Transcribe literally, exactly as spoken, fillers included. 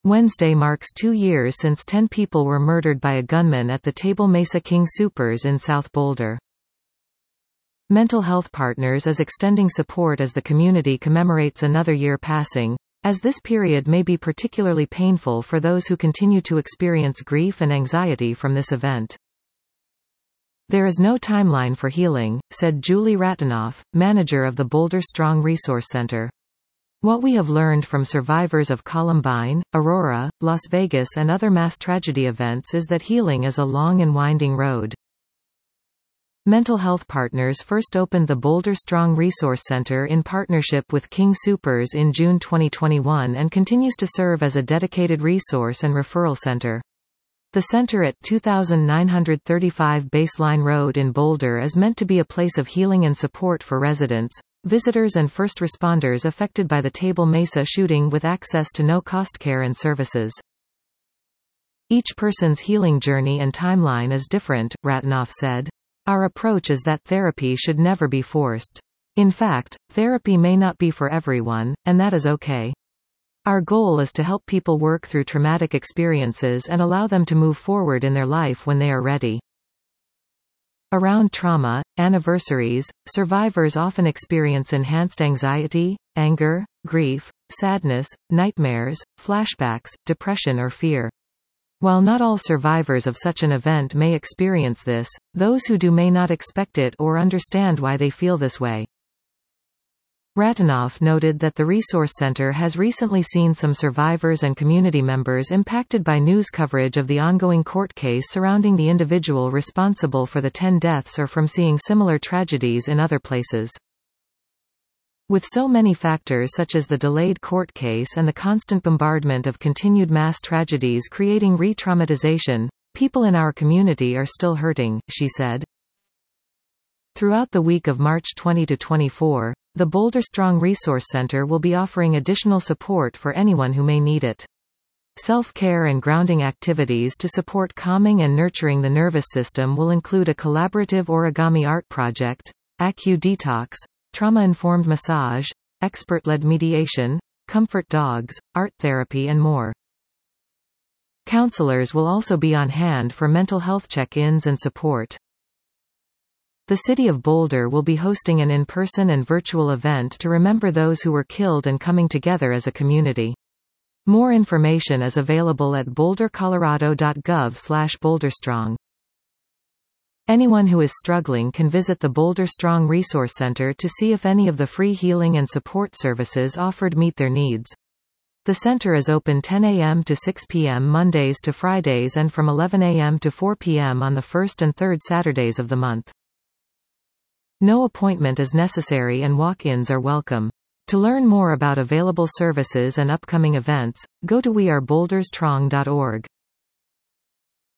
Wednesday marks two years since ten people were murdered by a gunman at the Table Mesa King Soopers in South Boulder. Mental Health Partners is extending support as the community commemorates another year passing, as this period may be particularly painful for those who continue to experience grief and anxiety from this event. There is no timeline for healing, said Julie Ratanoff, manager of the Boulder Strong Resource Center. What we have learned from survivors of Columbine, Aurora, Las Vegas and other mass tragedy events is that healing is a long and winding road. Mental Health Partners first opened the Boulder Strong Resource Center in partnership with King Soopers in June twenty twenty-one and continues to serve as a dedicated resource and referral center. The center at two thousand nine hundred thirty-five Baseline Road in Boulder is meant to be a place of healing and support for residents, visitors and first responders affected by the Table Mesa shooting with access to no-cost care and services. Each person's healing journey and timeline is different, Ratanoff said. Our approach is that therapy should never be forced. In fact, therapy may not be for everyone, and that is okay. Our goal is to help people work through traumatic experiences and allow them to move forward in their life when they are ready. Around trauma, anniversaries, survivors often experience enhanced anxiety, anger, grief, sadness, nightmares, flashbacks, depression or fear. While not all survivors of such an event may experience this, those who do may not expect it or understand why they feel this way. Ratanoff noted that the Resource Center has recently seen some survivors and community members impacted by news coverage of the ongoing court case surrounding the individual responsible for the ten deaths or from seeing similar tragedies in other places. With so many factors such as the delayed court case and the constant bombardment of continued mass tragedies creating re-traumatization, people in our community are still hurting, she said. Throughout the week of March twentieth to twenty-fourth, the Boulder Strong Resource Center will be offering additional support for anyone who may need it. Self-care and grounding activities to support calming and nurturing the nervous system will include a collaborative origami art project, Acu Detox, trauma-informed massage, expert-led mediation, comfort dogs, art therapy and more. Counselors will also be on hand for mental health check-ins and support. The City of Boulder will be hosting an in-person and virtual event to remember those who were killed and coming together as a community. More information is available at boulder colorado dot gov slash boulderstrong. Anyone who is struggling can visit the Boulder Strong Resource Center to see if any of the free healing and support services offered meet their needs. The center is open ten a m to six p m Mondays to Fridays and from eleven a m to four p m on the first and third Saturdays of the month. No appointment is necessary and walk-ins are welcome. To learn more about available services and upcoming events, go to we are boulder strong dot org.